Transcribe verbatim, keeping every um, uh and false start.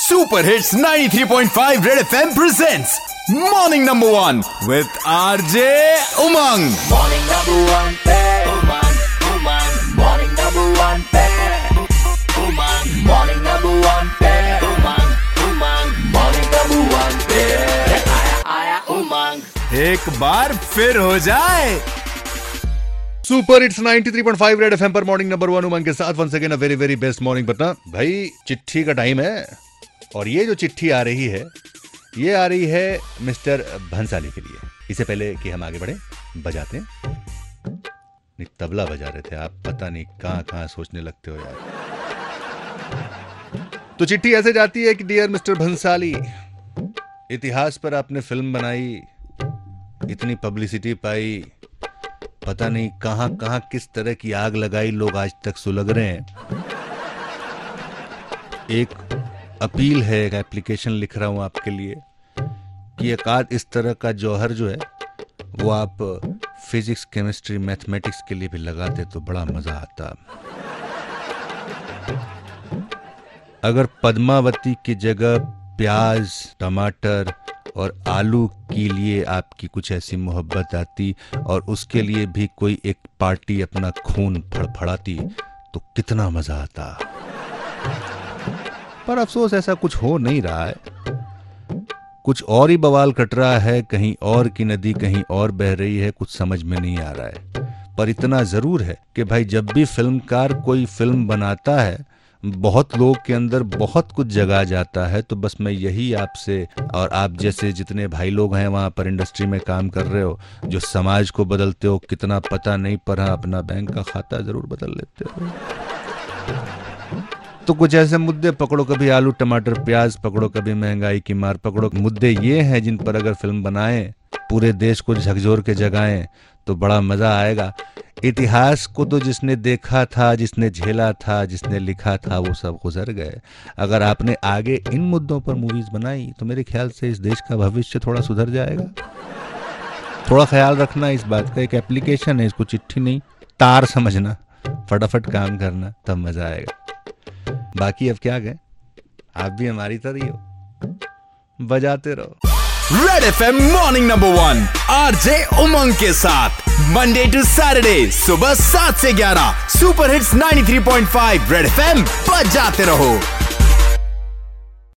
Super hits ninety three point five red FM presents morning number one with RJ Umang. Morning number one पे Umang Umang morning number one पे Umang morning number one पे Umang Umang morning number one पे आया आया उमंग। एक बार फिर हो जाए super hits ninety three point five red FM पर मॉर्निंग नंबर वन उमंग के साथ once again a very very best morning. बता भाई, चिट्ठी का टाइम है और ये जो चिट्ठी आ रही है ये आ रही है मिस्टर भंसाली के लिए। इससे पहले कि हम आगे बढ़े बजाते हैं। नहीं, तबला बजा रहे थे आप, पता नहीं कहां कहां सोचने लगते हो यार। तो चिट्ठी ऐसे जाती है कि डियर मिस्टर भंसाली, इतिहास पर आपने फिल्म बनाई, इतनी पब्लिसिटी पाई, पता नहीं कहां कहां किस तरह की आग लगाई, लोग आज तक सुलग रहे हैं। एक अपील है, एक एप्लीकेशन लिख रहा हूं आपके लिए कि एक आध इस तरह का जौहर जो है वो आप फिजिक्स केमिस्ट्री मैथमेटिक्स के लिए भी लगाते तो बड़ा मजा आता। अगर पद्मावती की जगह प्याज, टमाटर और आलू के लिए आपकी कुछ ऐसी मोहब्बत आती और उसके लिए भी कोई एक पार्टी अपना खून फड़फड़ाती तो कितना मजा आता। पर अफसोस ऐसा कुछ हो नहीं रहा है, कुछ और ही बवाल कट रहा है, कहीं और की नदी कहीं और बह रही है, कुछ समझ में नहीं आ रहा है। पर इतना जरूर है कि भाई जब भी फिल्मकार कोई फिल्म बनाता है बहुत लोग के अंदर बहुत कुछ जगा जाता है। तो बस मैं यही आपसे और आप जैसे जितने भाई लोग हैं वहां पर इंडस्ट्री में काम कर रहे हो, जो समाज को बदलते हो, कितना पता नहीं पर हाँ अपना बैंक का खाता जरूर बदल लेते हो। तो कुछ ऐसे मुद्दे पकड़ो, कभी आलू टमाटर प्याज पकड़ो, कभी महंगाई की मार पकड़ो। मुद्दे ये हैं जिन पर अगर फिल्म बनाएं, पूरे देश को झकझोर के जगाएं तो बड़ा मजा आएगा। इतिहास को तो जिसने देखा था, जिसने झेला था, जिसने लिखा था, वो सब गुजर गए। अगर आपने आगे इन मुद्दों पर मूवीज बनाई तो मेरे ख्याल से इस देश का भविष्य थोड़ा सुधर जाएगा। थोड़ा ख्याल रखना इस बात का। एक एप्लीकेशन है, इसको चिट्ठी नहीं तार समझना, फटाफट काम करना, तब मजा आएगा। बाकी अब क्या कहें, आप भी हमारी तरह ही हो, बजाते रहो। Red FM morning number one RJ Umang के साथ मंडे टू सैटरडे सुबह सात से ग्यारह super hits ninety three point five red FM बजाते रहो।